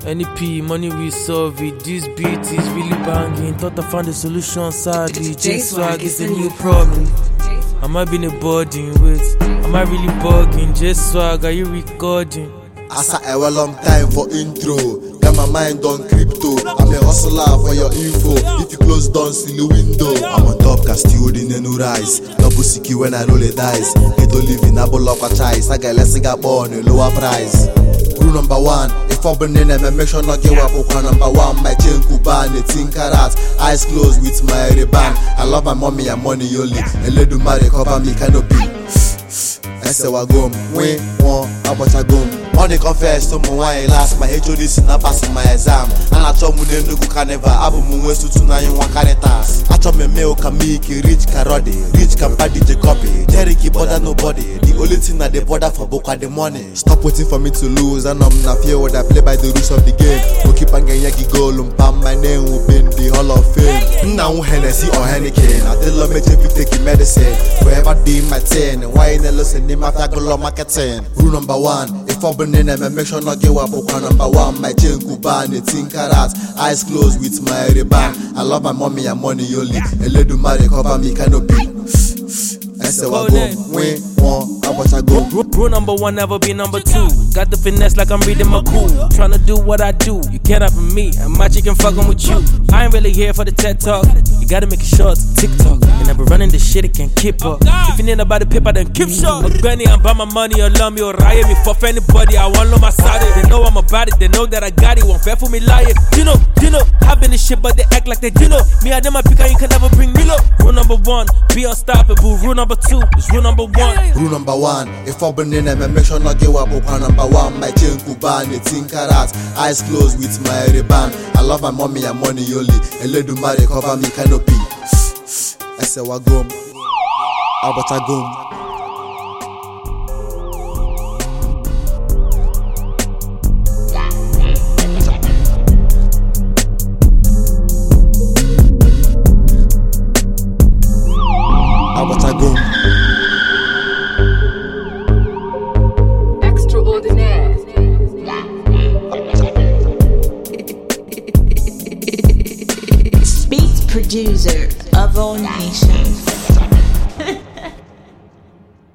NEP, money we solve it. This beat is really banging. Thought I found the solution, sadly. J-Swag is the new problem. Am I being a burden? Wait, am I really bugging? J-Swag, are you recording? Asa a long time for intro. Got my mind on crypto. I'm a hustler for your info. If you close down, see the window. I'm on top, castilled in a new rise. Double siki when I roll the dice. Get to live in a bowl of a choice. I got less got born a lower price. Rule number one, if I'm burning them, make sure not give up. Number one, my chain Kuban, 18 carats. Eyes closed with my reband. I love my mommy and money only. And let do marry cover me canopy. Ese wa gom, we won, abota gom. Money confess to my wine last. My HOD na pass my exam. And I told me no go carnival. Abu mu wesu tu na yin wan caritas. I told me mail can make rich karode, rich can buy DJ copy. Jerry bother nobody. The only thing that they bother for book are the money. Stop waiting for me to lose. And I'm not fear what I play by the rules of the game. Go keep on getting yagi goal. My name will be in the Hall of Fame. Now Hennessy or Henneken. I tell me if you take medicine. Forever do my 10. And why in the listen name after go marketing. Rule number one, if I'm burning them, make sure not give up. Number one, my chain Kuban, 18 carats. Eyes closed with my reband. I love my mommy and money only. And let do marry cover me canopy. Ese wa gom, we won, abota gom. Rule number one, never be number two. Got the finesse like I'm reading my cool. Tryna do what I do, you can't have me. And my chicken fucking with you. I ain't really here for the TED talk. You gotta make it short, TikTok. And I be running this shit, it can't keep up. If you need about the paper, then keep short. Granny, I'm by my money, or love me, or riot me. For anybody, I want on my side. They know I'm about it, they know that I got it. Won't fair for me lying. You know, I've been this shit, but they act like they do know. Me, I them my pick, you can never bring me low. Rule number one, be unstoppable. Rule number two is rule number one. Rule number one, if I'm burning them, make sure not give up. Number one, my chain Kuban, 18 carats. Eyes closed with my reband. I love my mommy and money only. And let do marry cover me canopy. Ese wa gom, abota gom. Abota gom. Extraordinaire. Beat producer of all nations.